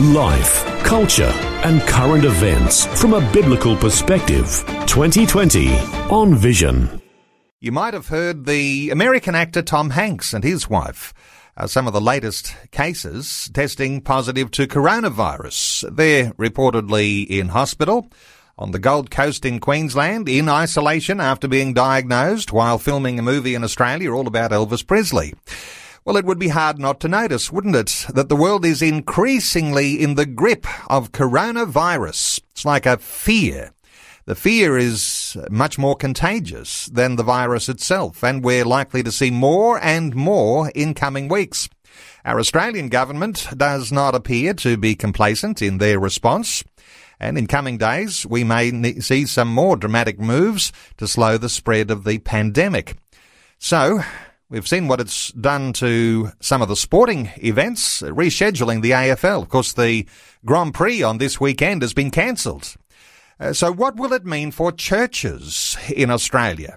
Life, culture, and current events from a biblical perspective. 2020 on Vision. You might have heard the American actor Tom Hanks and his wife. Some of the latest cases testing positive to coronavirus. They're reportedly in hospital on the Gold Coast in Queensland, in isolation after being diagnosed while filming a movie in Australia all about Elvis Presley. Well, it would be hard not to notice, wouldn't it, that the world is increasingly in the grip of coronavirus. It's like a fear. The fear is much more contagious than the virus itself, and we're likely to see more and more in coming weeks. Our Australian government does not appear to be complacent in their response, and in coming days we may see some more dramatic moves to slow the spread of the pandemic. So, we've seen what it's done to some of the sporting events, rescheduling the AFL. Of course, the Grand Prix on this weekend has been cancelled. So what will it mean for churches in Australia?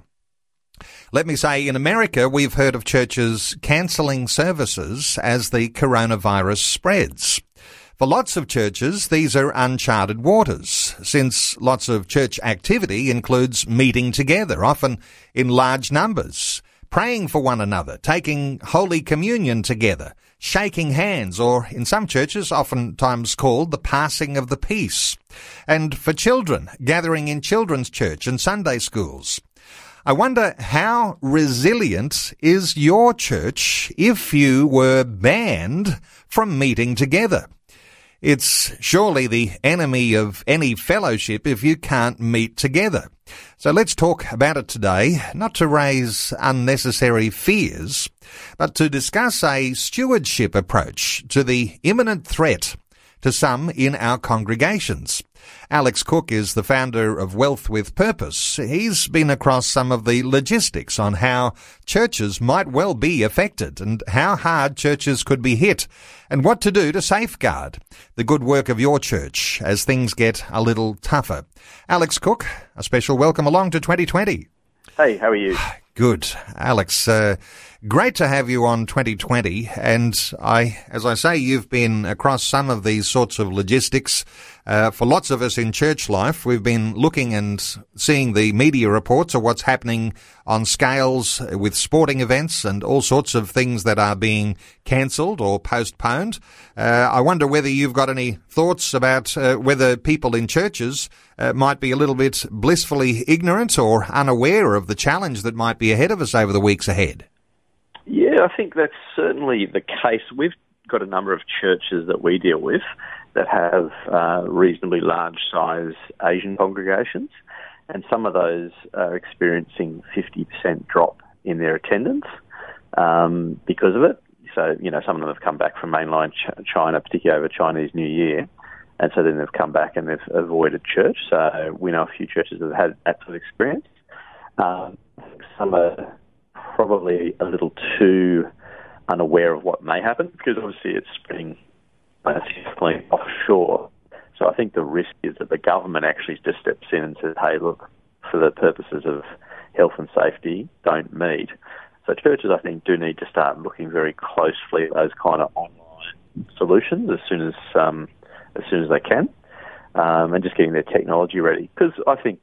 Let me say, in America, we've heard of churches cancelling services as the coronavirus spreads. For lots of churches, these are uncharted waters, since lots of church activity includes meeting together, often in large numbers, praying for one another, taking Holy Communion together, shaking hands, or in some churches oftentimes called the passing of the peace. And for children, gathering in children's church and Sunday schools. I wonder, how resilient is your church if you were banned from meeting together? It's surely the enemy of any fellowship if you can't meet together. So let's talk about it today, not to raise unnecessary fears, but to discuss a stewardship approach to the imminent threat to some in our congregations. Alex Cook is the founder of Wealth with Purpose. He's been across some of the logistics on how churches might well be affected and how hard churches could be hit and what to do to safeguard the good work of your church as things get a little tougher. Alex Cook, a special welcome along to 2020. Hey, how are you? Good. Alex, great to have you on 2020. And as I say, you've been across some of these sorts of logistics. For lots of us in church life, we've been looking and seeing the media reports of what's happening on scales with sporting events and all sorts of things that are being cancelled or postponed. I wonder whether you've got any thoughts about whether people in churches might be a little bit blissfully ignorant or unaware of the challenge that might be ahead of us over the weeks ahead. Yeah, I think that's certainly the case. We've got a number of churches that we deal with that have reasonably large-size Asian congregations, and some of those are experiencing 50% drop in their attendance because of it. So, some of them have come back from mainland China, particularly over Chinese New Year, and so then they've come back and they've avoided church. So we know a few churches that have had that sort of experience. Some are probably a little too unaware of what may happen because obviously it's spreading significantly offshore. So I think the risk is that the government actually just steps in and says, hey, look, for the purposes of health and safety, don't meet. So churches, I think, do need to start looking very closely at those kind of online solutions as soon as they can, and just getting their technology ready. Because I think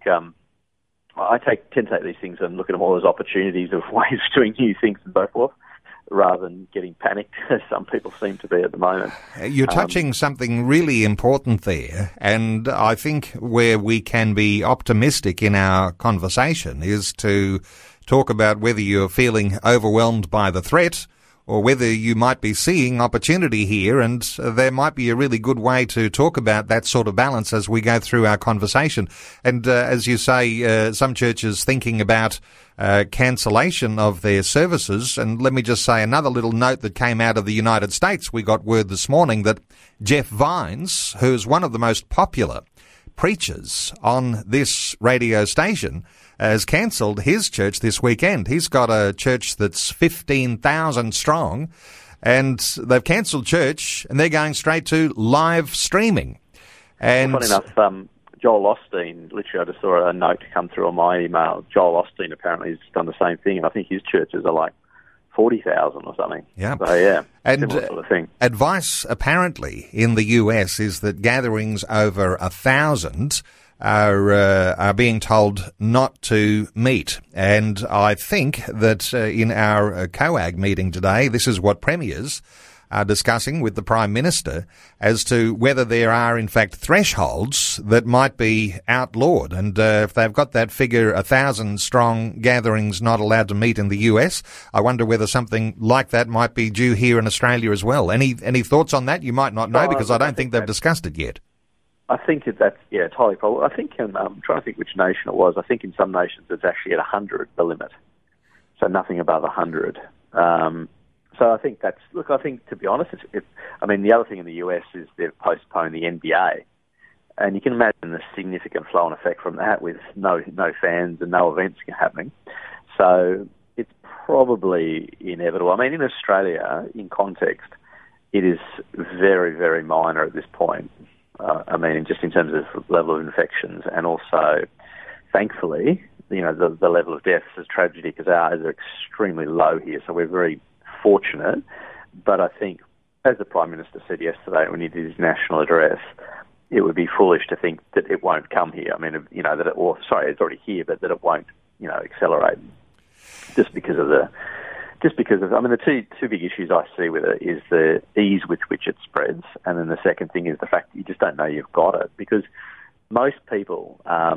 I tend to take these things and look at them all as opportunities of ways of doing new things and so forth, rather than getting panicked, as some people seem to be at the moment. You're touching something really important there, and I think where we can be optimistic in our conversation is to talk about whether you're feeling overwhelmed by the threat or whether you might be seeing opportunity here, and there might be a really good way to talk about that sort of balance as we go through our conversation. And as you say, some churches thinking about cancellation of their services. And let me just say another little note that came out of the United States. We got word this morning that Jeff Vines, who's one of the most popular preachers on this radio station, has cancelled his church this weekend. He's got a church that's 15,000 strong, and they've cancelled church, and they're going straight to live streaming. And funny enough, Joel Osteen, literally I just saw a note come through on my email. Joel Osteen apparently has done the same thing, and I think his churches are like 40,000 or something. Yeah. So, yeah, and similar sort of thing. Advice, apparently, in the US is that gatherings over 1,000 are being told not to meet. And I think that in our COAG meeting today, this is what premiers are discussing with the Prime Minister as to whether there are, in fact, thresholds that might be outlawed. And if they've got that figure, 1,000-strong gatherings not allowed to meet in the US, I wonder whether something like that might be due here in Australia as well. Any thoughts on that? You might not know, because I don't think they've discussed it yet. I think that's, entirely probable. I think, I'm trying to think which nation it was. I think in some nations it's actually at 100, the limit. So nothing above 100. So I think I think, to be honest, the other thing in the US is they've postponed the NBA. And you can imagine the significant flow-on effect from that with no fans and no events happening. So it's probably inevitable. I mean, in Australia, in context, it is very, very minor at this point. Just in terms of level of infections, and also, thankfully, the level of deaths is tragedy, because ours are extremely low here, so we're very fortunate. But I think, as the Prime Minister said yesterday when he did his national address, it would be foolish to think that it won't come here. It's already here, but that it won't, accelerate just because of the two big issues I see with it is the ease with which it spreads, and then the second thing is the fact that you just don't know you've got it, because most people,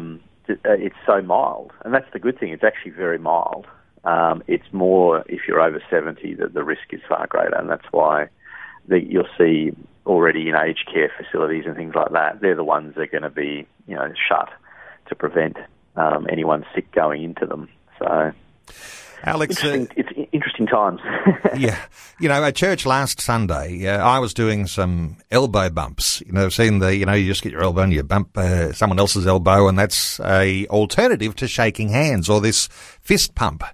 it's so mild, and that's the good thing. It's actually very mild. It's more if you're over 70 that the risk is far greater, and that's why you'll see already in aged care facilities and things like that, they're the ones that are going to be, shut to prevent anyone sick going into them. So, Alex, it's interesting times. Yeah. At church last Sunday, I was doing some elbow bumps. Seeing you just get your elbow and you bump someone else's elbow, and that's a alternative to shaking hands, or this fist pump.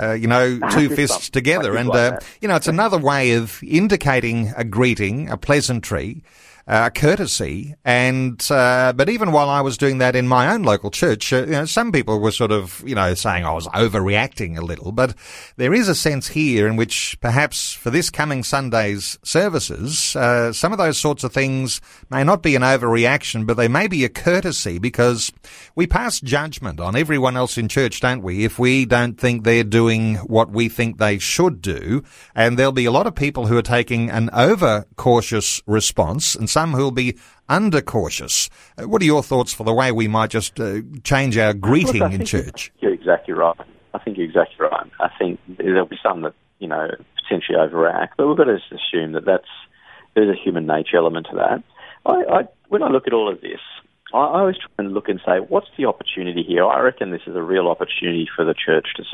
Two fists together. And, it's another way of indicating a greeting, a pleasantry, courtesy. And, but even while I was doing that in my own local church, some people were sort of, saying I was overreacting a little, but there is a sense here in which perhaps for this coming Sunday's services, some of those sorts of things may not be an overreaction, but they may be a courtesy, because we pass judgment on everyone else in church, don't we, if we don't think they're doing what we think they should do. And there'll be a lot of people who are taking an over-cautious response, and some who will be under-cautious. What are your thoughts for the way we might just change our greeting in church? You're exactly right. I think you're exactly right. I think there'll be some that, potentially overact, but we've got to assume that there's a human nature element to that. When I look at all of this, I always try and look and say, what's the opportunity here? I reckon this is a real opportunity for the church to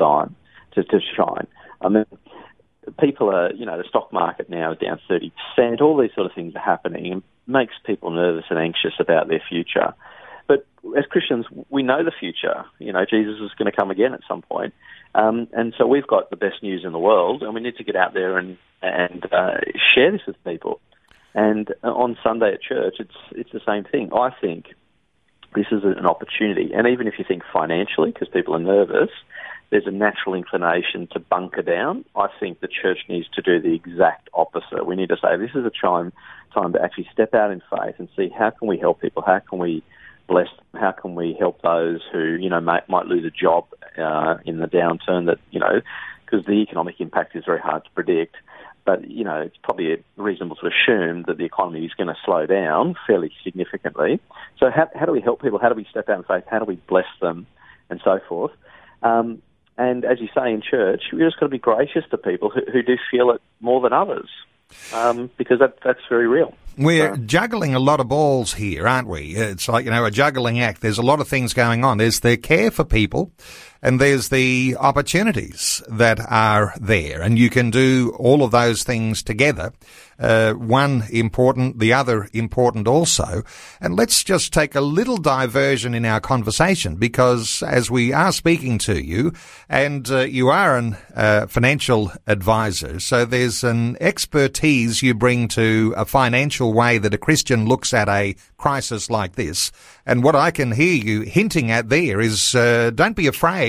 shine. I mean, people are, the stock market now is down 30%. All these sort of things are happening, and makes people nervous and anxious about their future. But as Christians, we know the future. Jesus is going to come again at some point. And so we've got the best news in the world, and we need to get out there and share this with people. And on Sunday at church, it's the same thing. I think this is an opportunity. And even if you think financially, because people are nervous, there's a natural inclination to bunker down. I think the church needs to do the exact opposite. We need to say this is a time to actually step out in faith and see how can we help people, how can we bless them, how can we help those who might lose a job in the downturn, that because the economic impact is very hard to predict. But it's probably reasonable to assume that the economy is going to slow down fairly significantly. So how do we help people? How do we step out in faith? How do we bless them, and so forth? And as you say in church, we just got to be gracious to people who do feel it more than others, because that's very real. We're juggling a lot of balls here, aren't we? It's like, a juggling act. There's a lot of things going on. There's the care for people, and there's the opportunities that are there. And you can do all of those things together. One important, the other important also. And let's just take a little diversion in our conversation, because as we are speaking to you, and you are a financial advisor, so there's an expertise you bring to a financial way that a Christian looks at a crisis like this. And what I can hear you hinting at there is don't be afraid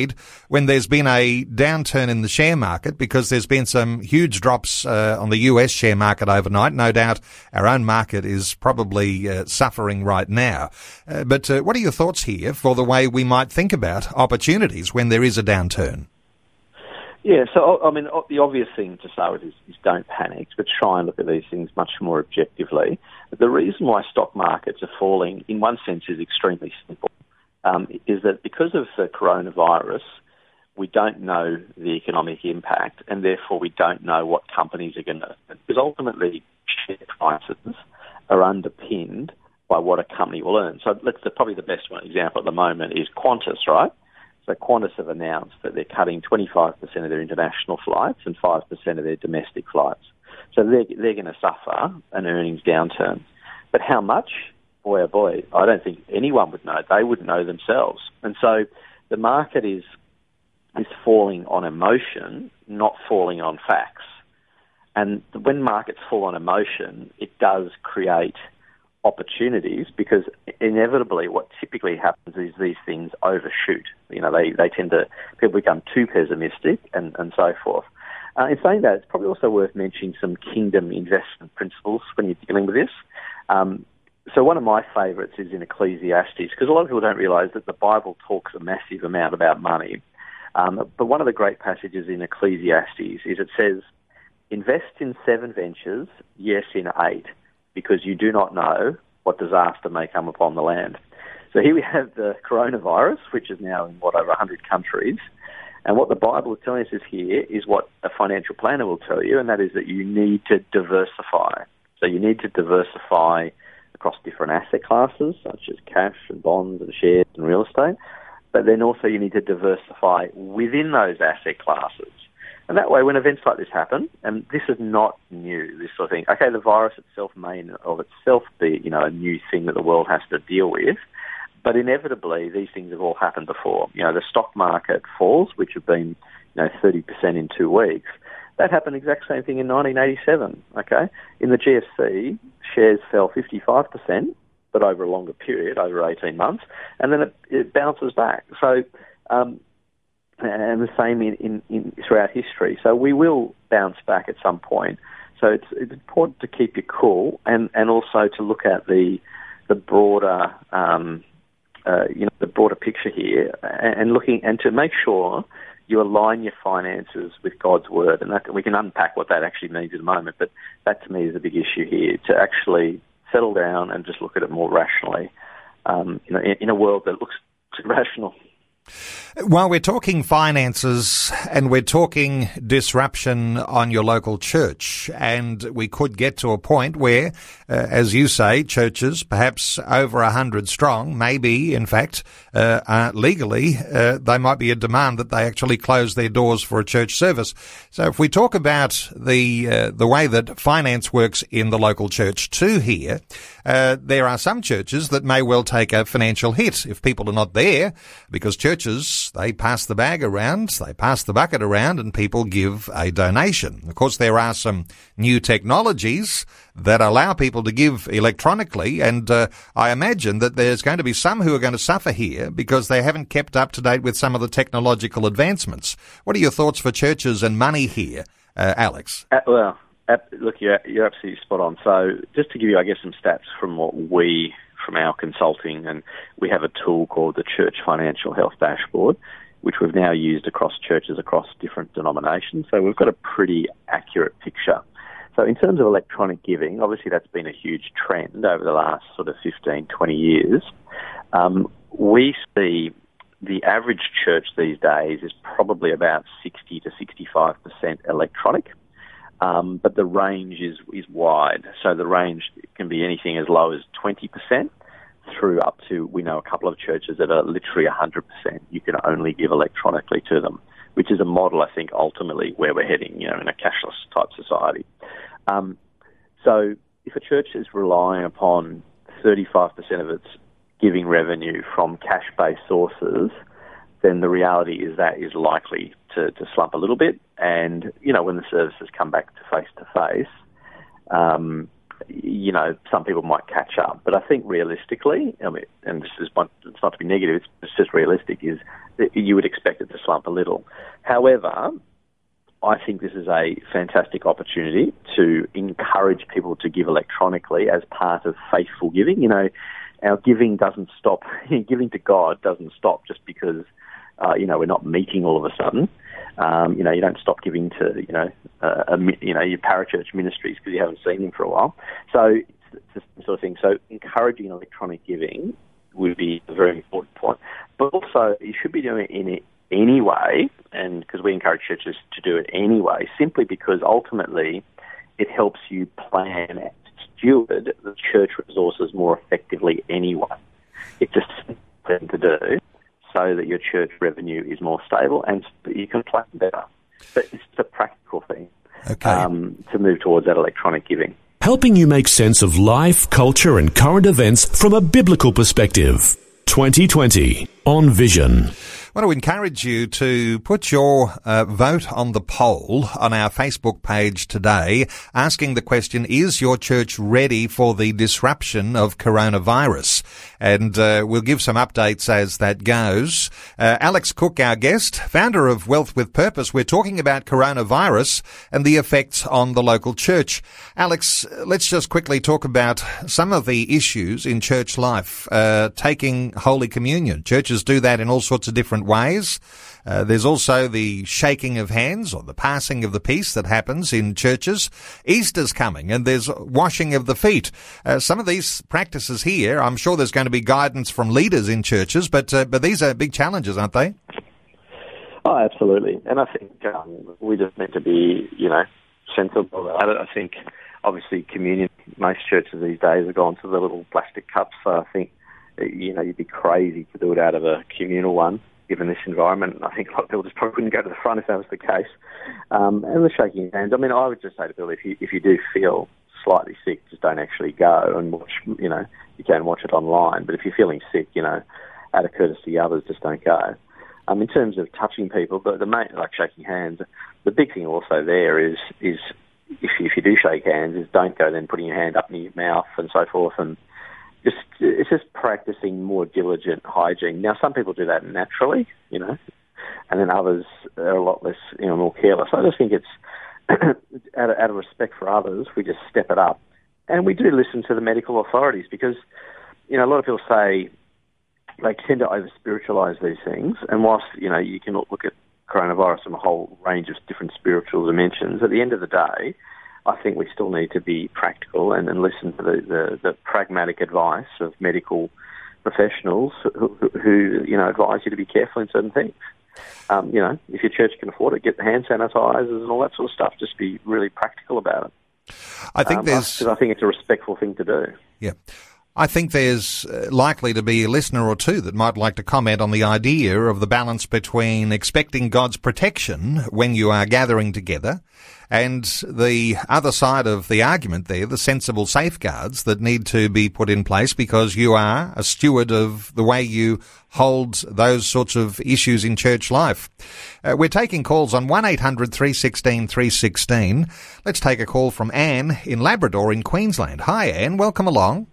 made when there's been a downturn in the share market, because there's been some huge drops on the US share market overnight. No doubt our own market is probably suffering right now. But what are your thoughts here for the way we might think about opportunities when there is a downturn? Yeah, so, I mean, the obvious thing to start with is don't panic, but try and look at these things much more objectively. But the reason why stock markets are falling, in one sense, is extremely simple, is that because of the coronavirus, we don't know the economic impact, and therefore we don't know what companies are going to... Because ultimately, share prices are underpinned by what a company will earn. So probably the best one example at the moment is Qantas, right? So Qantas have announced that they're cutting 25% of their international flights and 5% of their domestic flights. So they're going to suffer an earnings downturn. But how much? Boy, oh boy, I don't think anyone would know. They wouldn't know themselves. And so the market is falling on emotion, not falling on facts. And when markets fall on emotion, it does create opportunities, because inevitably what typically happens is these things overshoot. You know, they tend to, people become too pessimistic and so forth. In saying that, it's probably also worth mentioning some kingdom investment principles when you're dealing with this. So one of my favourites is in Ecclesiastes, because a lot of people don't realise that the Bible talks a massive amount about money. But one of the great passages in Ecclesiastes is it says, "Invest in 7 ventures, yes, in 8, because you do not know what disaster may come upon the land." So here we have the coronavirus, which is now in, over 100 countries. And what the Bible is telling us here is what a financial planner will tell you, and that is that you need to diversify. So you need to diversify across different asset classes, such as cash and bonds and shares and real estate. But then also you need to diversify within those asset classes. And that way, when events like this happen, and this is not new, this sort of thing, okay, the virus itself may of itself be, a new thing that the world has to deal with, but inevitably these things have all happened before. The stock market falls, which have been, 30% in 2 weeks. That happened exact same thing in 1987, okay? In the GFC, shares fell 55%, but over a longer period, over 18 months, and then it bounces back. So, and the same in throughout history. So we will bounce back at some point. So it's important to keep your cool and also to look at the broader the broader picture here and to make sure you align your finances with God's word. And that we can unpack what that actually means in a moment. But that to me is a big issue here, to actually settle down and just look at it more rationally. In a world that looks irrational. While we're talking finances and we're talking disruption on your local church, and we could get to a point where, as you say, churches, perhaps over 100 strong, maybe, in fact, legally, they might be a demand that they actually close their doors for a church service. So if we talk about the way that finance works in the local church too here, there are some churches that may well take a financial hit if people are not there, because churches, they pass the bag around, they pass the bucket around, and people give a donation. Of course, there are some new technologies that allow people to give electronically, and I imagine that there's going to be some who are going to suffer here because they haven't kept up to date with some of the technological advancements. What are your thoughts for churches and money here, Alex? Look, you're absolutely spot on. So just to give you, I guess, some stats from from our consulting, and we have a tool called the Church Financial Health Dashboard, which we've now used across churches across different denominations. So we've got a pretty accurate picture. So in terms of electronic giving, obviously that's been a huge trend over the last sort of 15, 20 years. We see the average church these days is probably about 60 to 65% electronic. But the range is wide. So the range can be anything as low as 20% through up to, we know a couple of churches that are literally 100%. You can only give electronically to them, which is a model, I think, ultimately where we're heading, in a cashless type society. So if a church is relying upon 35% of its giving revenue from cash-based sources, then the reality is that is likely to slump a little bit. And, when the services come back to face-to-face, some people might catch up. But I think realistically, and this is it's not to be negative, it's just realistic, is you would expect it to slump a little. However, I think this is a fantastic opportunity to encourage people to give electronically as part of faithful giving. You know, our giving doesn't stop. Giving to God doesn't stop just because, we're not meeting all of a sudden. You don't stop giving to, your parachurch ministries because you haven't seen them for a while. So it's the sort of thing. So encouraging electronic giving would be a very important point. But also, you should be doing it in it anyway, and because we encourage churches to do it anyway, simply because ultimately it helps you plan and steward the church resources more effectively anyway. It's a simple thing to do so that your church revenue is more stable and you can plan better. But it's a practical thing to move towards that electronic giving. Helping you make sense of life, culture and current events from a biblical perspective. 2020 on Vision. I want to encourage you to put your vote on the poll on our Facebook page today, asking the question, is your church ready for the disruption of coronavirus? And we'll give some updates as that goes. Alex Cook, our guest, founder of Wealth with Purpose. We're talking about coronavirus and the effects on the local church. Alex, let's just quickly talk about some of the issues in church life. Taking Holy Communion. Churches do that in all sorts of different ways. There's also the shaking of hands or the passing of the peace that happens in churches. Easter's coming and there's washing of the feet. Some of these practices here, I'm sure there's going to be guidance from leaders in churches, but these are big challenges, aren't they? Oh, absolutely. And I think we just need to be, sensible about it. I think, obviously, communion, most churches these days have gone to the little plastic cups, so I think, you'd be crazy to do it out of a communal one, given this environment. And I think a lot of people just probably wouldn't go to the front if that was the case. And the shaking hands. I mean, I would just say to Bill, if you do feel slightly sick, just don't actually go and watch, you can watch it online. But if you're feeling sick, out of courtesy to others, just don't go. In terms of touching people, the main, like shaking hands, the big thing also there is if you do shake hands, is don't go then putting your hand up near your mouth and so forth, and it's just practicing more diligent hygiene. Now, some people do that naturally, and then others are a lot less, more careless. I just think it's out of respect for others, we just step it up, and we do listen to the medical authorities because, a lot of people say they tend to over-spiritualise these things, and whilst you can look at coronavirus from a whole range of different spiritual dimensions, at the end of the day, I think we still need to be practical and listen to the pragmatic advice of medical professionals who advise you to be careful in certain things. If your church can afford it, get the hand sanitizers and all that sort of stuff. Just be really practical about it. I think because I think it's a respectful thing to do. Yeah. I think there's likely to be a listener or two that might like to comment on the idea of the balance between expecting God's protection when you are gathering together and the other side of the argument there, the sensible safeguards that need to be put in place because you are a steward of the way you hold those sorts of issues in church life. We're taking calls on 1-800-316-316. Let's take a call from Anne in Labrador in Queensland. Hi, Anne. Welcome along.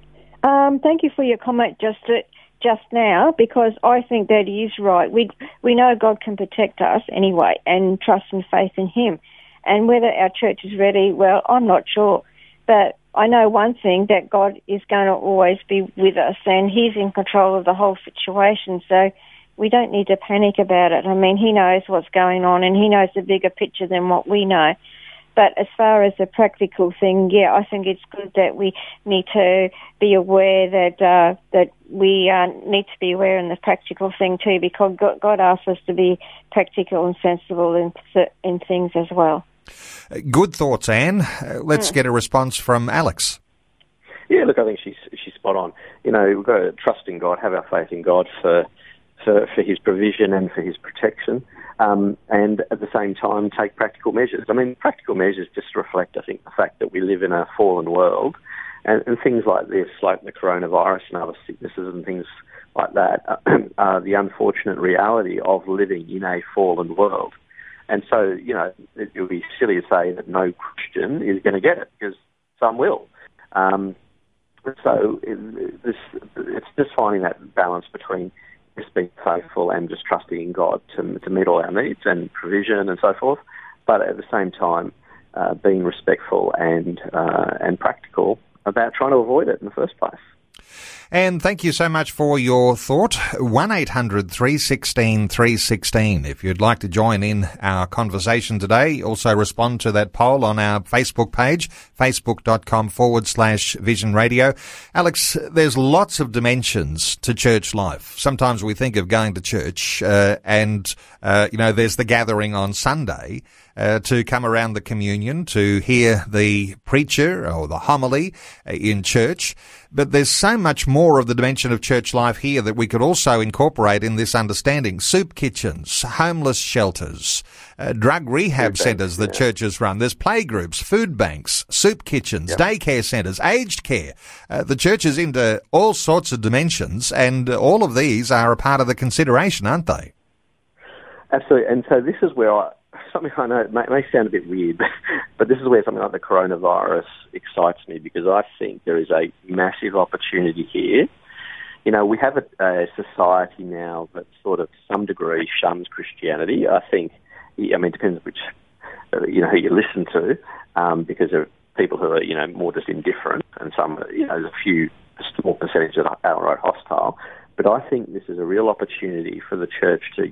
Thank you for your comment just now, because I think that he is right. We know God can protect us anyway, and trust and faith in Him. And whether our church is ready, well, I'm not sure. But I know one thing, that God is going to always be with us, and He's in control of the whole situation. So we don't need to panic about it. I mean, He knows what's going on, and He knows the bigger picture than what we know. But as far as the practical thing, yeah, I think it's good that we need to be aware that we need to be aware in the practical thing too, because God asks us to be practical and sensible in things as well. Good thoughts, Anne. Let's get a response from Alex. Yeah, look, I think she's spot on. We've got to trust in God, have our faith in God for His provision and for His protection. And at the same time, take practical measures. I mean, practical measures just reflect, I think, the fact that we live in a fallen world, and things like this, like the coronavirus and other sicknesses and things like that, are the unfortunate reality of living in a fallen world. And so, it would be silly to say that no Christian is going to get it, because some will. So it's just finding that balance between just being faithful and just trusting in God to meet all our needs and provision and so forth, but at the same time being respectful and practical about trying to avoid it in the first place. And thank you so much for your thought. 1-800-316-316. If you'd like to join in our conversation today, also respond to that poll on our Facebook page, facebook.com/Vision Radio. Alex, there's lots of dimensions to church life. Sometimes we think of going to church and there's the gathering on Sunday to come around the communion, to hear the preacher or the homily in church. But there's so much more of the dimension of church life here that we could also incorporate in this understanding. Soup kitchens, homeless shelters, drug rehab centres that churches run. There's playgroups, food banks, soup kitchens, daycare centres, aged care. The church is into all sorts of dimensions, and all of these are a part of the consideration, aren't they? Absolutely. And so this is where something I know it may sound a bit weird, but this is where something like the coronavirus excites me, because I think there is a massive opportunity here. You know, we have a society now that sort of to some degree shuns Christianity. I think, it depends which, who you listen to, because there are people who are, more just indifferent, and some, there's a small percentage that are outright hostile. But I think this is a real opportunity for the church to,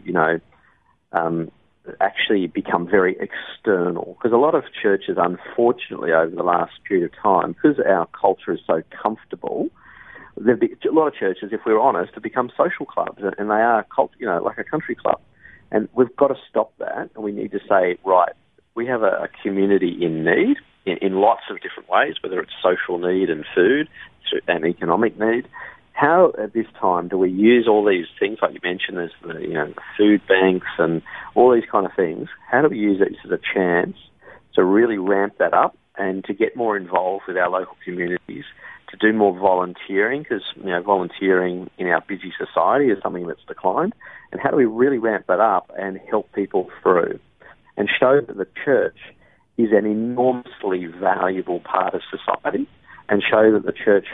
actually become very external, because a lot of churches, unfortunately, over the last period of time, because our culture is so comfortable, a lot of churches, if we're honest, have become social clubs, and they are like a country club, and we've got to stop that, and we need to say, right, we have a community in need in lots of different ways, whether it's social need and food and economic need. How at this time do we use all these things, like you mentioned, there's the food banks and all these kind of things? How do we use it as a chance to really ramp that up and to get more involved with our local communities, to do more volunteering, because volunteering in our busy society is something that's declined. And how do we really ramp that up and help people through and show that the church is an enormously valuable part of society, and show that the church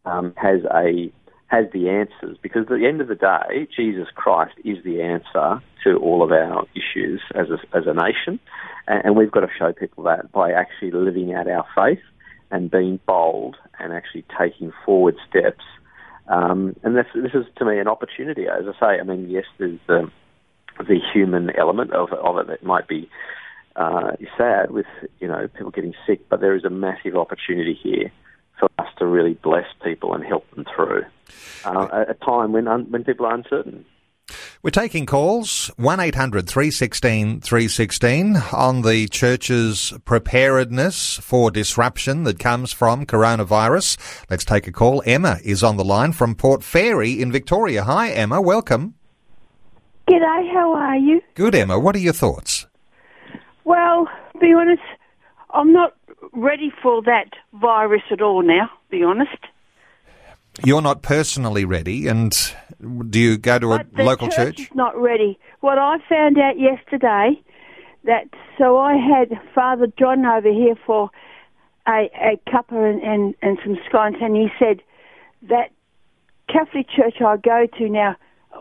has the answers, because at the end of the day, Jesus Christ is the answer to all of our issues as a nation, and we've got to show people that by actually living out our faith and being bold and actually taking forward steps. And this is, to me, an opportunity. As I say, yes, there's the human element of it that might be sad with people getting sick, but there is a massive opportunity here for us to really bless people and help them through at a time when people are uncertain. We're taking calls, 1-800-316-316, on the church's preparedness for disruption that comes from coronavirus. Let's take a call. Emma is on the line from Port Fairy in Victoria. Hi, Emma. Welcome. G'day. How are you? Good, Emma. What are your thoughts? Well, to be honest, I'm not ready for that virus at all now, be honest. You're not personally ready, and do you go to a local church? The church is not ready. What I found out yesterday, so I had Father John over here for a cuppa and some scones, and he said that Catholic church I go to now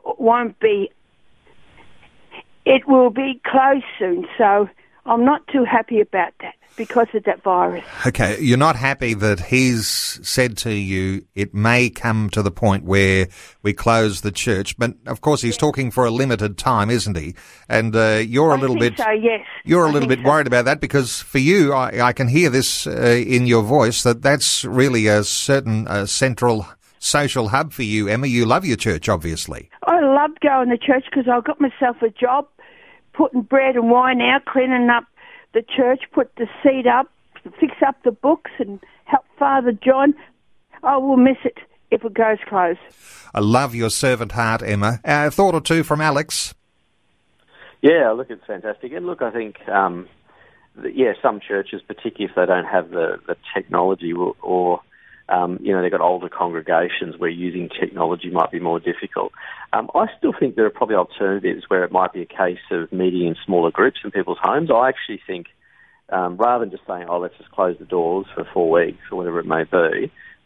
it will be closed soon, so I'm not too happy about that because of that virus. Okay, you're not happy that he's said to you it may come to the point where we close the church, but of course he's talking for a limited time, isn't he? And you're a little bit worried about that, because for you, I can hear this in your voice, that's really a certain central social hub for you, Emma. You love your church, obviously. I love going to church because I've got myself a job, putting bread and wine out, cleaning up the church, put the seat up, fix up the books and help Father John. I will miss it if it goes closed. I love your servant heart, Emma. A thought or two from Alex? Yeah, look, it's fantastic. And look, I think, some churches, particularly if they don't have the technology or they've got older congregations where using technology might be more difficult. I still think there are probably alternatives where it might be a case of meeting in smaller groups in people's homes. I actually think rather than just saying, let's just close the doors for 4 weeks or whatever it may be,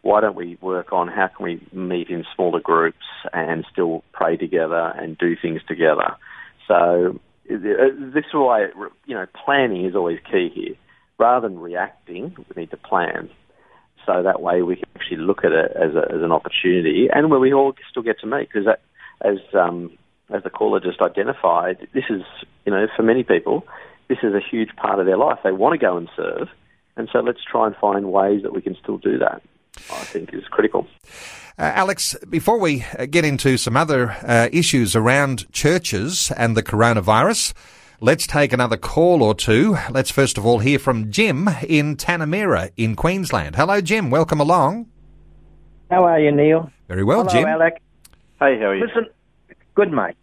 why don't we work on how can we meet in smaller groups and still pray together and do things together? So this is why, planning is always key here. Rather than reacting, we need to plan. So that way we can actually look at it as an opportunity, and where we all still get to meet. Because as the caller just identified, this is, for many people, this is a huge part of their life. They want to go and serve, and so let's try and find ways that we can still do that, I think is critical. Alex, before we get into some other issues around churches and the coronavirus, let's take another call or two. Let's first of all hear from Jim in Tanamera in Queensland. Hello, Jim. Welcome along. How are you, Neil? Very well, Hello, Jim. Alec. Hey, how are you? Listen, good, mate.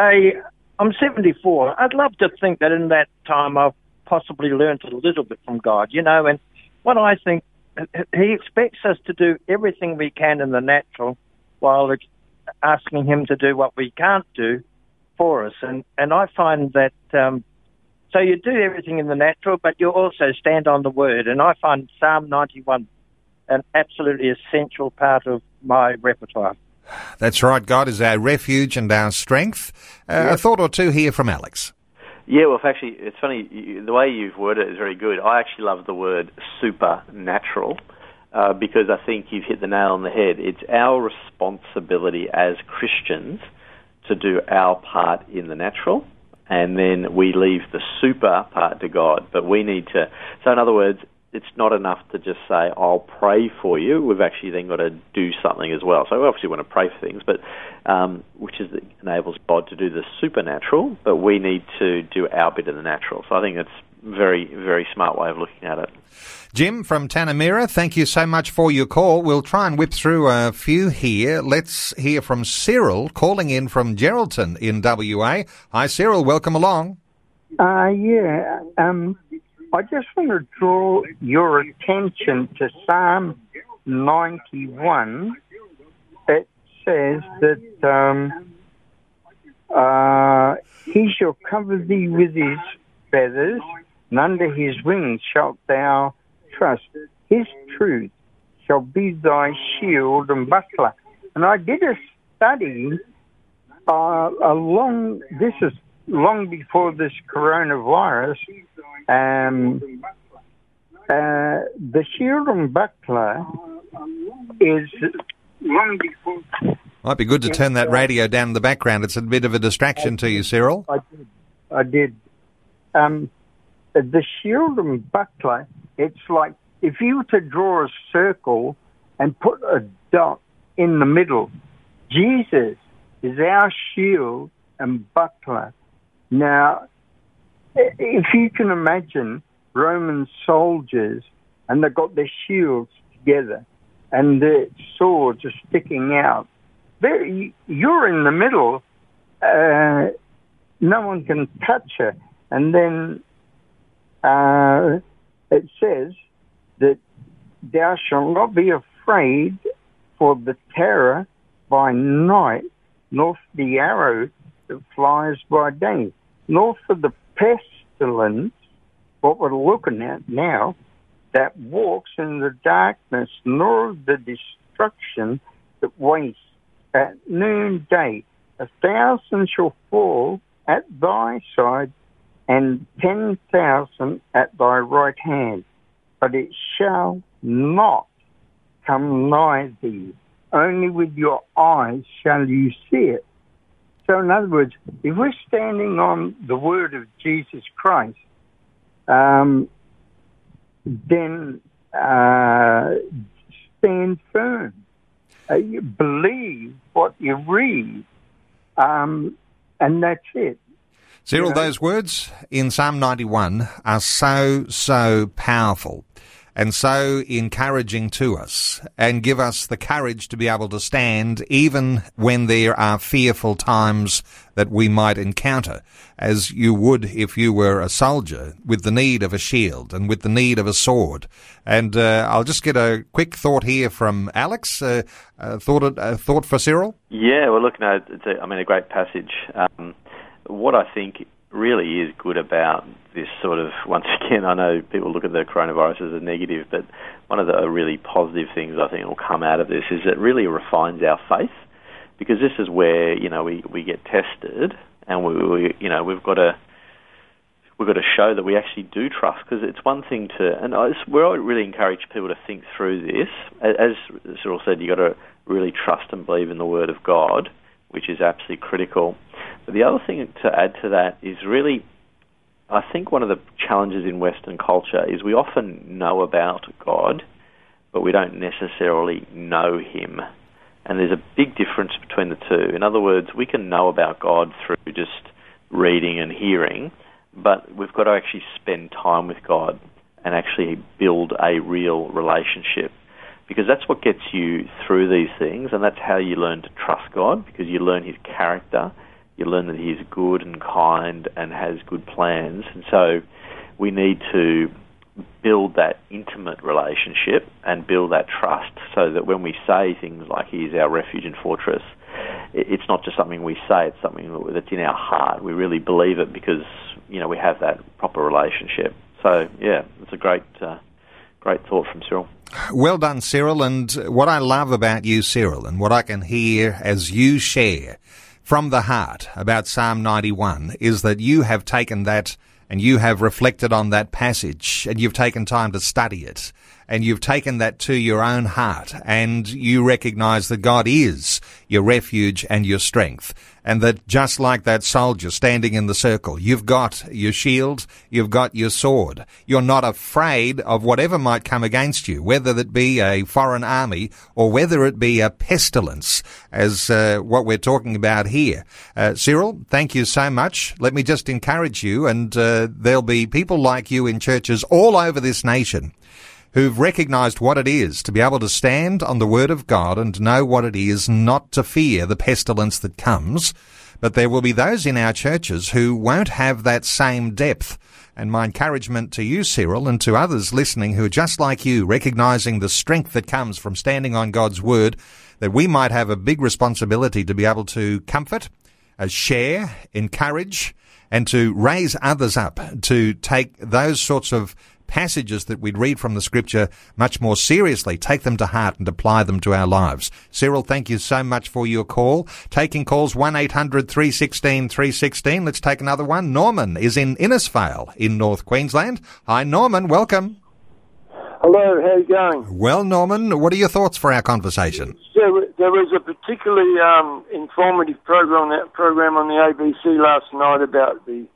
I'm 74. I'd love to think that in that time I've possibly learned a little bit from God, and what I think, He expects us to do everything we can in the natural while asking Him to do what we can't do for us. And I find that, so you do everything in the natural, but you also stand on the Word. And I find Psalm 91 an absolutely essential part of my repertoire. That's right. God is our refuge and our strength. A thought or two here from Alex. Yeah, well, actually, it's funny, the way you've worded it is very good. I actually love the word supernatural because I think you've hit the nail on the head. It's our responsibility as Christians to do our part in the natural, and then we leave the super part to God. But we need to, so in other words, it's not enough to just say, I'll pray for you. We've actually then got to do something as well. So we obviously want to pray for things, but which enables God to do the supernatural, but we need to do our bit in the natural. So I think it's very, very smart way of looking at it. Jim from Tanamera, thank you so much for your call. We'll try and whip through a few here. Let's hear from Cyril, calling in from Geraldton in WA. Hi, Cyril. Welcome along. I just want to draw your attention to Psalm 91. It says that He shall cover thee with His feathers, and under His wings shalt thou trust. His truth shall be thy shield and buckler. And I did a study this is long before this coronavirus. The shield and buckler is long before. Might be good to turn that radio down in the background. It's a bit of a distraction to you, Cyril. I did. The shield and buckler, it's like if you were to draw a circle and put a dot in the middle, Jesus is our shield and buckler. Now, if you can imagine Roman soldiers, and they've got their shields together, and their swords are sticking out, you're in the middle, no one can touch you. And then it says that thou shalt not be afraid for the terror by night, nor for the arrow that flies by day, nor for the pestilence, what we're looking at now, that walks in the darkness, nor the destruction that wastes at noonday. 1,000 shall fall at thy side, and 10,000 at thy right hand, but it shall not come nigh thee. Only with your eyes shall you see it. So in other words, if we're standing on the word of Jesus Christ, then stand firm. You believe what you read, and that's it. Cyril, those words in Psalm 91 are so powerful and so encouraging to us, and give us the courage to be able to stand even when there are fearful times that we might encounter, as you would if you were a soldier, with the need of a shield and with the need of a sword. And I'll just get a quick thought here from Alex. Thought for Cyril? Yeah, well, look, no, it's a great passage. What I think really is good about this sort of, once again, I know people look at the coronavirus as a negative, but one of the really positive things I think will come out of this is it really refines our faith, because this is where, we get tested, and we've got to show that we actually do trust, because it's one thing where I really encourage people to think through this. As Cyril said, you've got to really trust and believe in the Word of God, which is absolutely critical. But the other thing to add to that is really, I think one of the challenges in Western culture is we often know about God, but we don't necessarily know Him. And there's a big difference between the two. In other words, we can know about God through just reading and hearing, but we've got to actually spend time with God and actually build a real relationship, because that's what gets you through these things, and that's how you learn to trust God, because you learn His character, you learn that He is good and kind and has good plans. And so we need to build that intimate relationship and build that trust, so that when we say things like He is our refuge and fortress, it's not just something we say, it's something that's in our heart. We really believe it because, we have that proper relationship. So, yeah, it's a great thought from Cyril. Well done, Cyril. And what I love about you, Cyril, and what I can hear as you share from the heart about Psalm 91 is that you have taken that and you have reflected on that passage, and you've taken time to study it, and you've taken that to your own heart, and you recognize that God is your refuge and your strength, and that just like that soldier standing in the circle, you've got your shield, you've got your sword. You're not afraid of whatever might come against you, whether it be a foreign army or whether it be a pestilence, as what we're talking about here. Cyril, thank you so much. Let me just encourage you, and there'll be people like you in churches all over this nation who've recognized what it is to be able to stand on the Word of God and know what it is not to fear the pestilence that comes. But there will be those in our churches who won't have that same depth. And my encouragement to you, Cyril, and to others listening who are just like you, recognizing the strength that comes from standing on God's Word, that we might have a big responsibility to be able to comfort, share, encourage, and to raise others up to take those sorts of passages that we'd read from the Scripture much more seriously, take them to heart and apply them to our lives. Cyril, thank you so much for your call. Taking calls 1-800-316-316. Let's take another one. Norman is in Innisfail in North Queensland. Hi, Norman. Welcome. Hello, how are you going? Well, Norman, what are your thoughts for our conversation? There was a particularly informative program on the ABC last night about the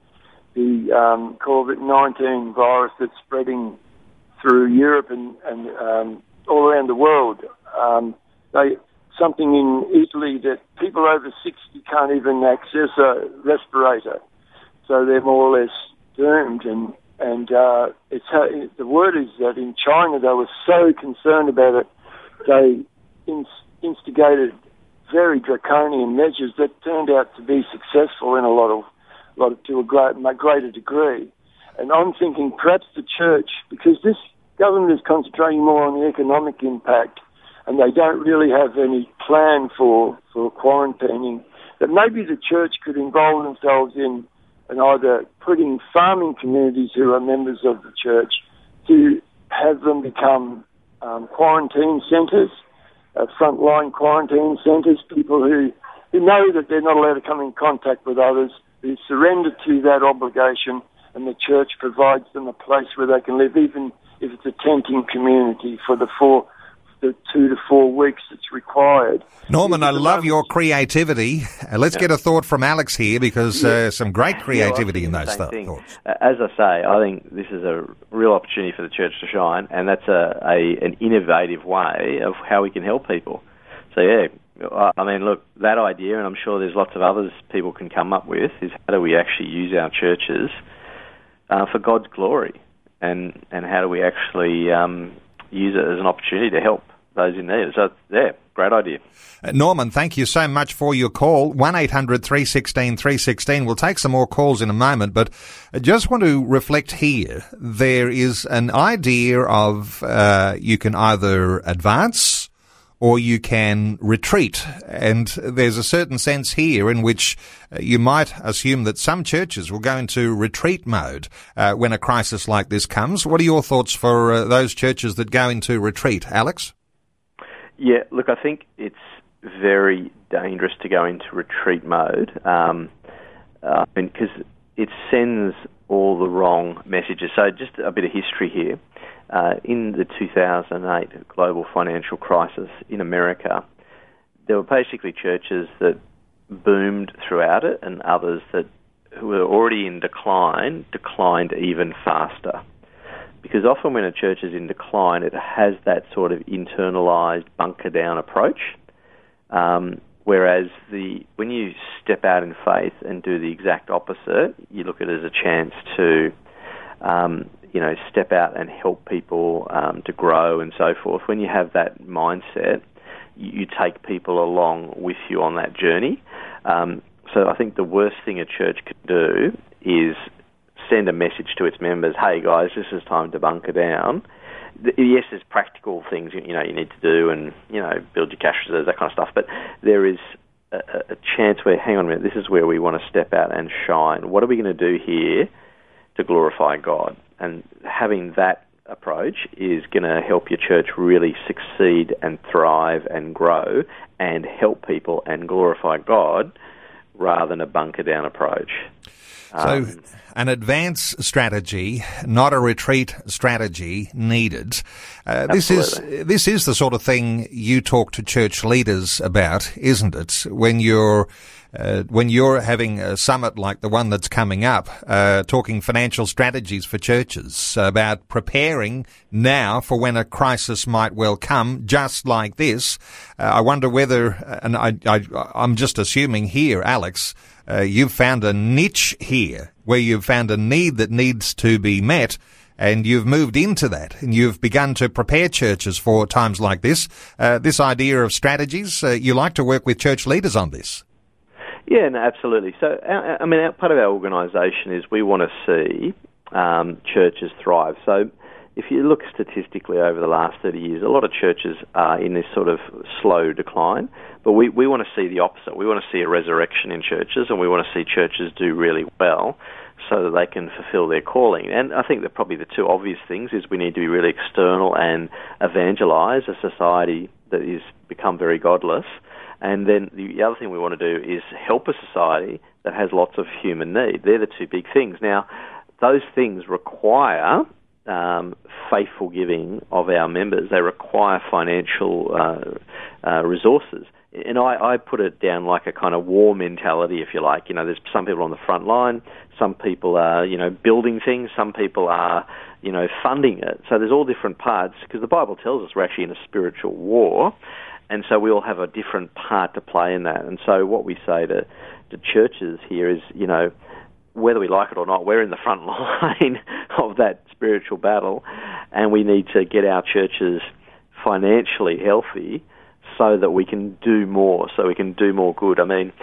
COVID-19 virus that's spreading through Europe and all around the world. Something in Italy that people over 60 can't even access a respirator, so they're more or less doomed. And the word is that in China they were so concerned about it, they instigated very draconian measures that turned out to be successful in a lot of to a greater degree. And I'm thinking perhaps the church, because this government is concentrating more on the economic impact and they don't really have any plan for quarantining, that maybe the church could involve themselves in either putting farming communities who are members of the church to have them become quarantine centres, frontline quarantine centres, people who know that they're not allowed to come in contact with others, who surrender to that obligation, and the church provides them a place where they can live, even if it's a tenting community for the 2 to 4 weeks that's required. Norman, I love your creativity. Let's get a thought from Alex here, because some great creativity in those thoughts. As I say, I think this is a real opportunity for the church to shine, and that's an innovative way of how we can help people. So, yeah, I mean, look, that idea, and I'm sure there's lots of others people can come up with, is how do we actually use our churches for God's glory, and how do we actually use it as an opportunity to help those in need. So, yeah, great idea. Norman, thank you so much for your call. 1-800-316-316. We'll take some more calls in a moment, but I just want to reflect here. There is an idea of you can either advance or you can retreat. And there's a certain sense here in which you might assume that some churches will go into retreat mode when a crisis like this comes. What are your thoughts for those churches that go into retreat, Alex? Yeah, look, I think it's very dangerous to go into retreat mode because it sends all the wrong messages. So just a bit of history here. In the 2008 global financial crisis in America, there were basically churches that boomed throughout it, and others that who were already in decline declined even faster. Because often when a church is in decline, it has that sort of internalized bunker down approach. Whereas when you step out in faith and do the exact opposite, you look at it as a chance to, step out and help people to grow and so forth. When you have that mindset, you take people along with you on that journey. So I think the worst thing a church could do is send a message to its members, hey guys, this is time to bunker down. Yes, there's practical things you need to do and build your cash reserves, that kind of stuff, but there is a chance where, hang on a minute, this is where we want to step out and shine. What are we going to do here to glorify God? And having that approach is going to help your church really succeed and thrive and grow and help people and glorify God rather than a bunker down approach. So an advance strategy, not a retreat strategy needed. This is the sort of thing you talk to church leaders about, isn't it? When you're having a summit like the one that's coming up, talking financial strategies for churches, about preparing now for when a crisis might well come, just like this. I wonder whether, and I'm just assuming here, Alex, you've found a niche here where you've found a need that needs to be met, and you've moved into that, and you've begun to prepare churches for times like this. This idea of strategies, you like to work with church leaders on this. Yeah, no, absolutely. So, part of our organisation is we want to see churches thrive. So if you look statistically over the last 30 years, a lot of churches are in this sort of slow decline, but we want to see the opposite. We want to see a resurrection in churches, and we want to see churches do really well so that they can fulfill their calling. And I think that probably the two obvious things is we need to be really external and evangelise a society that is become very godless. And then the other thing we want to do is help a society that has lots of human need. They're the two big things. Now, those things require faithful giving of our members. They require financial resources. And I put it down like a kind of war mentality, if you like. There's some people on the front line, some people are, building things, some people are, funding it. So there's all different parts, because the Bible tells us we're actually in a spiritual war. And so we all have a different part to play in that. And so what we say to churches here is, whether we like it or not, we're in the front line of that spiritual battle, and we need to get our churches financially healthy so that we can do more, so we can do more good.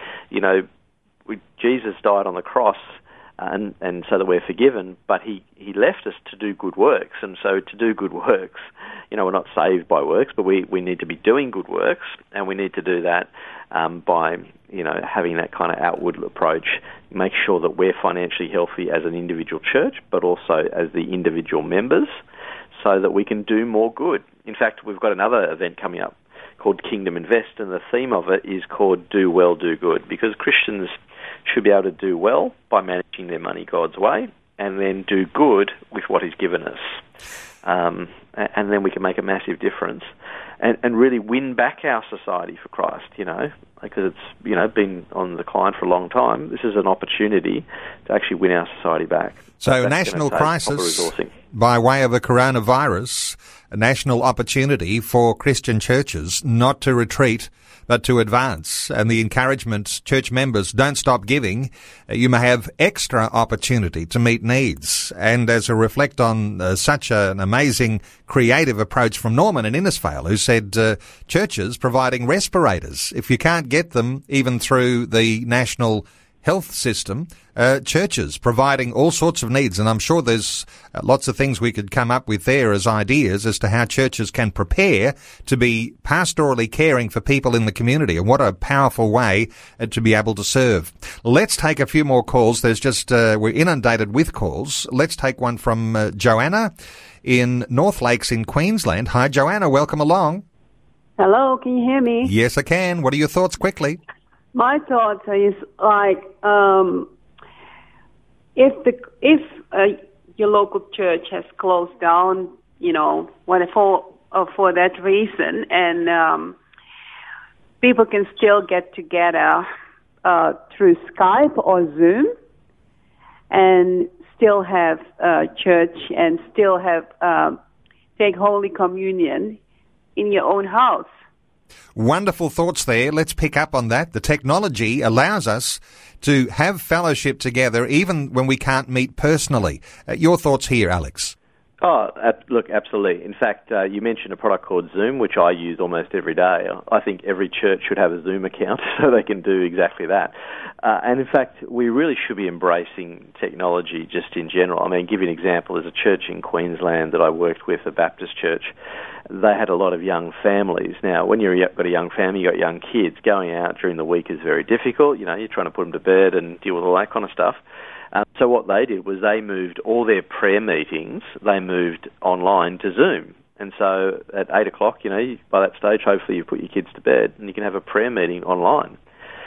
Jesus died on the cross and so that we're forgiven, but he left us to do good works. And so to do good works, we're not saved by works, but we need to be doing good works, and we need to do that by, having that kind of outward approach, make sure that we're financially healthy as an individual church, but also as the individual members, so that we can do more good. In fact, we've got another event coming up called Kingdom Invest, and the theme of it is called Do Well, Do Good, because Christians should be able to do well by managing their money God's way, and then do good with what He's given us. And then we can make a massive difference and really win back our society for Christ, because it's, been on the decline for a long time. This is an opportunity to actually win our society back. So national crisis by way of the coronavirus, a national opportunity for Christian churches not to retreat, but to advance. And the encouragement, church members, don't stop giving. You may have extra opportunity to meet needs. And as I reflect on such an amazing creative approach from Norman in Innisfail, who said churches providing respirators, if you can't get them even through the national health system, churches providing all sorts of needs. And I'm sure there's lots of things we could come up with there as ideas as to how churches can prepare to be pastorally caring for people in the community. And what a powerful way to be able to serve. Let's take a few more calls. There's just, we're inundated with calls. Let's take one from Joanna in North Lakes in Queensland. Hi, Joanna. Welcome along. Hello, can you hear me? Yes, I can. What are your thoughts quickly? My thoughts is like, if your local church has closed down, you know, for that reason, and people can still get together through Skype or Zoom, and still have church and still have take Holy Communion in your own house. Wonderful thoughts there. Let's pick up on that. The technology allows us to have fellowship together even when we can't meet personally. Your thoughts here, Alex? Oh, look, absolutely. In fact, you mentioned a product called Zoom, which I use almost every day. I think every church should have a Zoom account so they can do exactly that. And in fact, we really should be embracing technology just in general. I mean, give you an example. There's a church in Queensland that I worked with, a Baptist church. They had a lot of young families. Now, when you've got a young family, you've got young kids, going out during the week is very difficult. You know, you're trying to put them to bed and deal with all that kind of stuff. So what they did was they moved all their prayer meetings, they moved online to Zoom. And so at 8 o'clock, you know, by that stage, hopefully you've put your kids to bed and you can have a prayer meeting online.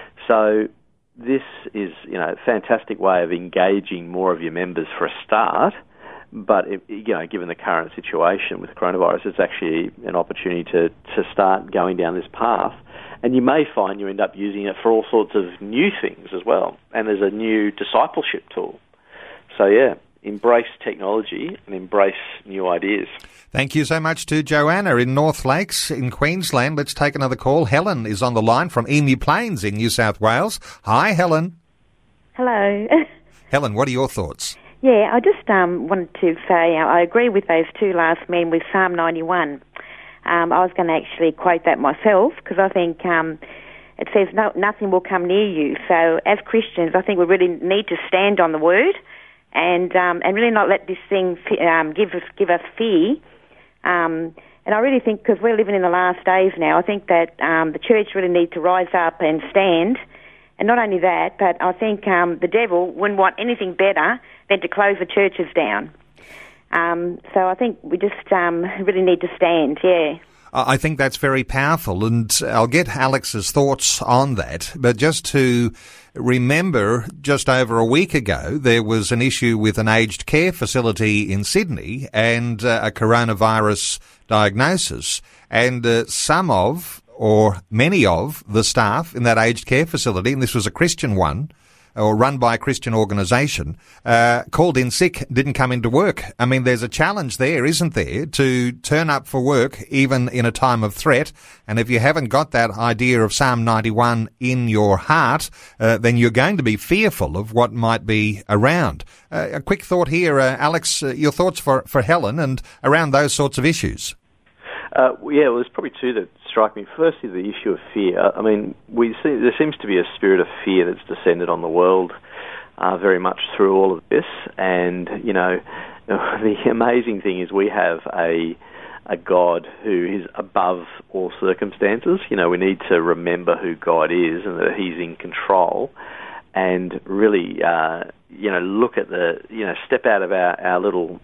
So this is, you know, a fantastic way of engaging more of your members for a start. But, given the current situation with coronavirus, it's actually an opportunity to start going down this path. And you may find you end up using it for all sorts of new things as well. And there's a new discipleship tool. So, yeah, embrace technology and embrace new ideas. Thank you so much to Joanna in North Lakes in Queensland. Let's take another call. Helen is on the line from Emu Plains in New South Wales. Hi, Helen. Hello. Helen, what are your thoughts? Yeah, I just wanted to say I agree with those two last men with Psalm 91. I was going to actually quote that myself because I think it says nothing will come near you. So as Christians, I think we really need to stand on the word and really not let this thing give us fear. And I really think because we're living in the last days now, I think that the church really needs to rise up and stand. And not only that, but I think the devil wouldn't want anything better than to close the churches down. So I think we just really need to stand, yeah. I think that's very powerful, and I'll get Alex's thoughts on that. But just to remember, just over a week ago, there was an issue with an aged care facility in Sydney and a coronavirus diagnosis. And some of, or many of, the staff in that aged care facility, and this was a Christian one, or run by a Christian organisation, called in sick, didn't come into work. I mean, there's a challenge there, isn't there, to turn up for work even in a time of threat. And if you haven't got that idea of Psalm 91 in your heart, then you're going to be fearful of what might be around. A quick thought here, Alex, your thoughts for Helen and around those sorts of issues. Well, there's probably two that strike me. Firstly, the issue of fear. I mean, there seems to be a spirit of fear that's descended on the world very much through all of this. And, you know, the amazing thing is we have a God who is above all circumstances. You know, we need to remember who God is and that He's in control and really, look at step out of our little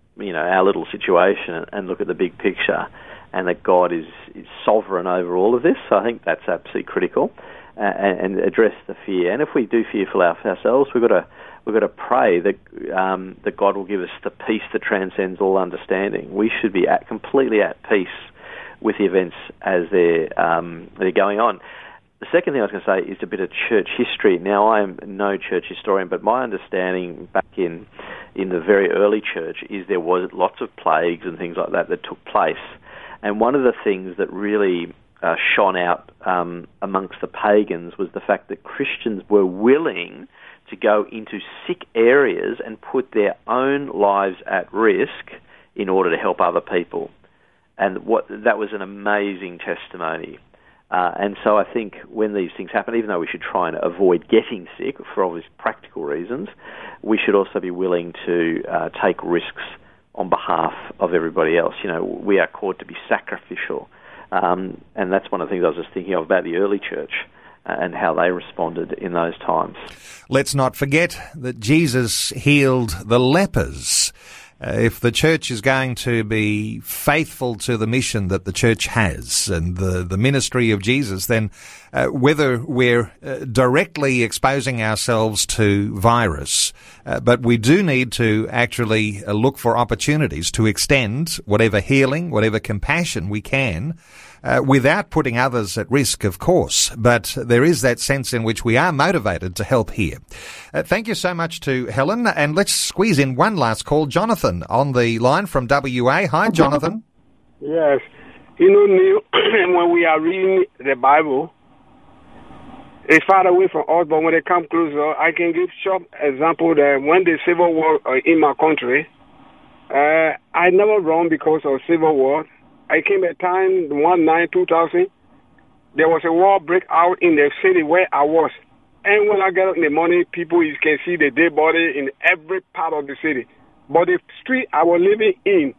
situation and look at the big picture, and that God is sovereign over all of this. So I think that's absolutely critical, and address the fear. And if we do fearful ourselves, we've got to pray that God will give us the peace that transcends all understanding. We should be completely at peace with the events as they're going on. The second thing I was going to say is a bit of church history. Now, I am no church historian, but my understanding back in the very early church is there was lots of plagues and things like that took place. And one of the things that really shone out amongst the pagans was the fact that Christians were willing to go into sick areas and put their own lives at risk in order to help other people. And that was an amazing testimony. And so I think when these things happen, even though we should try and avoid getting sick for obvious practical reasons, we should also be willing to take risks on behalf of everybody else. You know, we are called to be sacrificial. And that's one of the things I was just thinking of about the early church and how they responded in those times. Let's not forget that Jesus healed the lepers. If the church is going to be faithful to the mission that the church has and the ministry of Jesus, then whether we're directly exposing ourselves to virus, but we do need to actually look for opportunities to extend whatever healing, whatever compassion we can, without putting others at risk, of course. But there is that sense in which we are motivated to help here. Thank you so much to Helen. And let's squeeze in one last call. Jonathan on the line from WA. Hi, Jonathan. Yes. You know, Neil, when we are reading the Bible, it's far away from us, but when they come closer, I can give short example that when the Civil War in my country, I never run because of Civil War. I came at time, 2000, there was a war break out in the city where I was. And when I get up in the morning, people, you can see the dead body in every part of the city. But the street I was living in,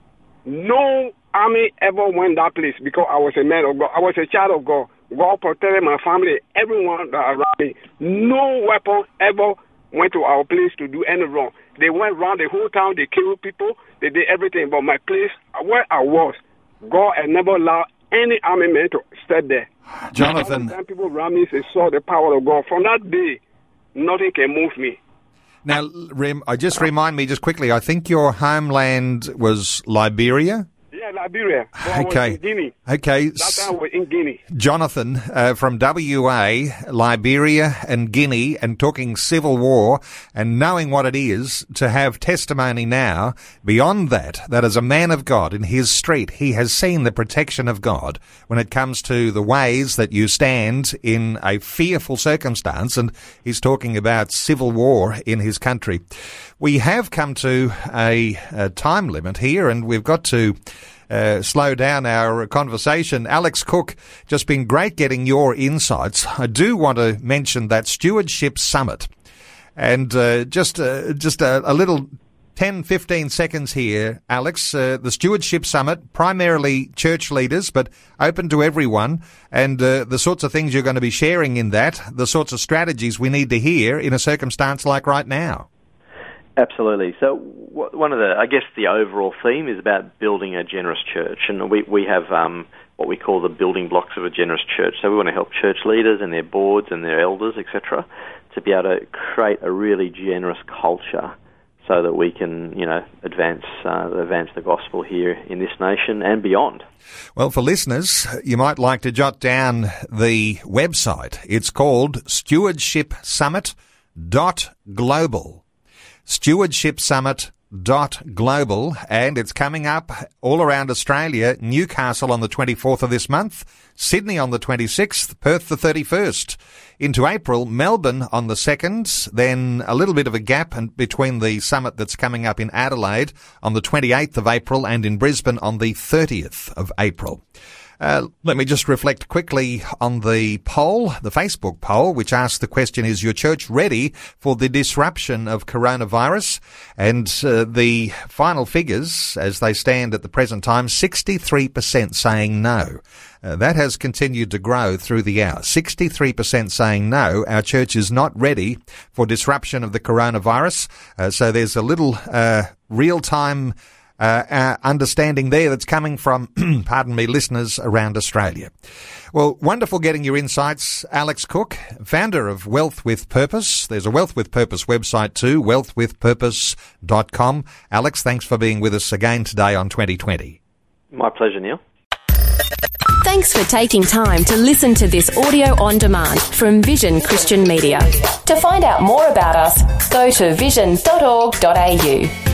no army ever went that place because I was a man of God. I was a child of God. God protected my family, everyone around me. No weapon ever went to our place to do any wrong. They went around the whole town, they killed people, they did everything. But my place, where I was, God had never allowed any army man to step there. Jonathan. Time people around me saw the power of God. From that day, nothing can move me. Now, remind me just quickly, I think your homeland was Liberia? Yeah, Liberia. Okay. I was in Guinea. Okay. That time I was in Guinea. Jonathan, from WA, Liberia and Guinea, and talking Civil War, and knowing what it is to have testimony now, beyond that as a man of God in his street, he has seen the protection of God when it comes to the ways that you stand in a fearful circumstance, and he's talking about civil war in his country. We have come to a time limit here, and we've got to slow down our conversation. Alex Cook, just been great getting your insights. I do want to mention that Stewardship Summit. And just a little 10, 15 seconds here, Alex. The Stewardship Summit, primarily church leaders, but open to everyone. And the sorts of things you're going to be sharing in that, the sorts of strategies we need to hear in a circumstance like right now. Absolutely. So one of the overall theme is about building a generous church. And we have what we call the building blocks of a generous church. So we want to help church leaders and their boards and their elders, etc., to be able to create a really generous culture so that we can, advance the gospel here in this nation and beyond. Well, for listeners, you might like to jot down the website. It's called stewardshipsummit.global. stewardshipsummit.global, and it's coming up all around Australia. Newcastle on the 24th of this month, Sydney on the 26th, Perth the 31st. Into April, Melbourne on the 2nd, then a little bit of a gap between the summit that's coming up in Adelaide on the 28th of April and in Brisbane on the 30th of April. Let me just reflect quickly on the poll, the Facebook poll, which asked the question, is your church ready for the disruption of coronavirus? And the final figures, as they stand at the present time, 63% saying no. That has continued to grow through the hour. 63% saying no, our church is not ready for disruption of the coronavirus. So there's a little real-time understanding there that's coming from, listeners around Australia. Well, wonderful getting your insights. Alex Cook, founder of Wealth with Purpose. There's a Wealth with Purpose website too, wealthwithpurpose.com. Alex, thanks for being with us again today on 2020. My pleasure, Neil. Thanks for taking time to listen to this audio on demand from Vision Christian Media. To find out more about us, go to vision.org.au.